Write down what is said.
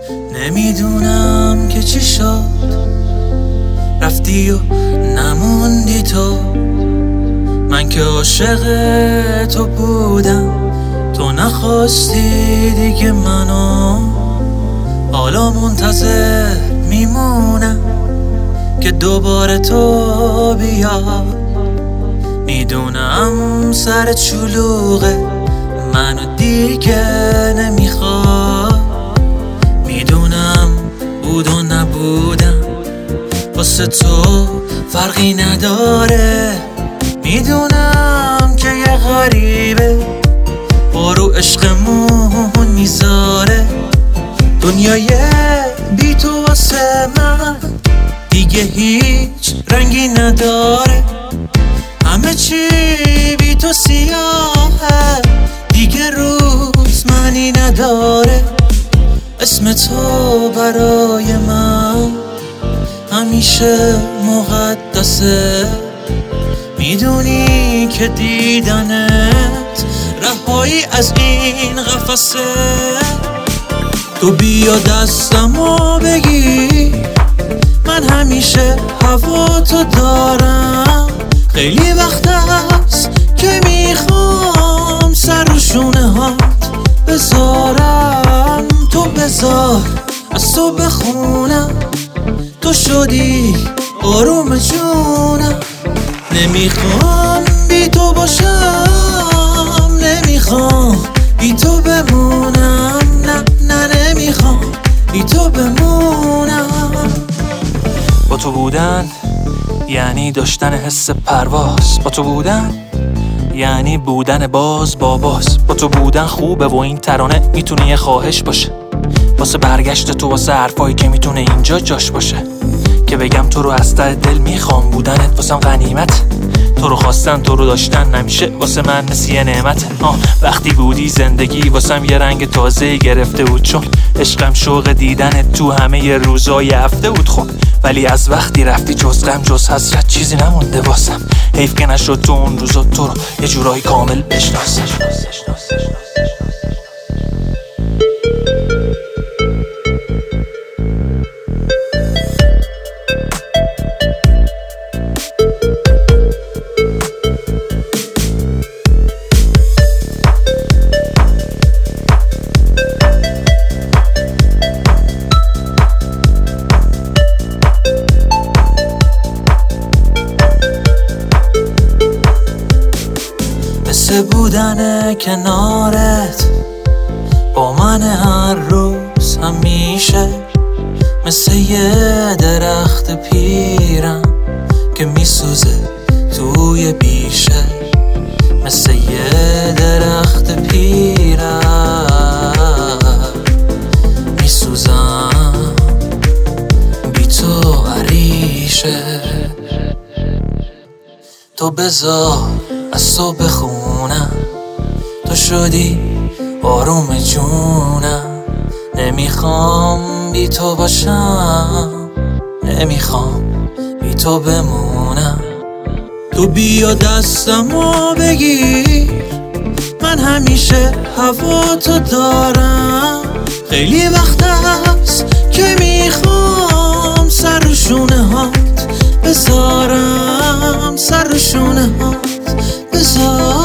نمیدونم که چی شد، رفتی و نموندی تو. من که عاشق تو بودم، تو نخواستی دیگه منو. حالا منتظر میمونم که دوباره تو بیاد. میدونم سر چلوغه منو دیگه نمیخواد. میدونم بود و نبودم واسه تو فرقی نداره. میدونم که یه غریبه بارو عشقمون میذاره. دنیای بی تو واسه من دیگه هیچ رنگی نداره. همه چی بی تو سیاهه، دیگه روز معنی نداره. اسم تو برای من همیشه مقدسه. میدونی که دیدنت رهایی از این قفسه. تو بیا دستمو بگیر، من همیشه هوا تو دارم. خیلی وقت هست که میخوام سر و شونه هات بذارم. تو بذار از تو بخونم، تو شدی آروم جونم. نمیخوام بی تو باشم، نمیخوام بی تو بمونم. نه نمیخوام بی تو بمونم. با تو بودن یعنی داشتن حس پرواز. با تو بودن یعنی بودن باز با باز. با تو بودن خوبه و این ترانه میتونه یه خواهش باشه واسه برگشت تو، واسه حرفایی که میتونه اینجا جاش باشه. که بگم تو رو از ته دل میخوام، بودنت واسم غنیمت. تو رو خواستن تو رو داشتن نمیشه واسه من مثل یه نعمت. وقتی بودی زندگی واسم یه رنگ تازه گرفته بود، چون عشقم شوق دیدنت تو همه ی روزای هفته بود. خب ولی از وقتی رفتی جز غم جز حسرت چیزی نمونده واسم. حیف که نشد تو اون روزا تو رو یه جورایی کامل بشناسم. مثل بودن کنارت با من هر روز همیشه. مثل یه درخت پیرم که میسوزه توی بیشه. مثل یه درخت پیرم میسوزم بی تو عریشه. تو بذار از تو بخونم، تو شدی آروم جونم. نمیخوام بی تو باشم، نمیخوام بی تو بمونم. تو بیا دستمو بگیر، من همیشه هوا تو دارم. خیلی وقت هست که میخوام سر و شونه هات بذارم. سر و شونه هات بذارم.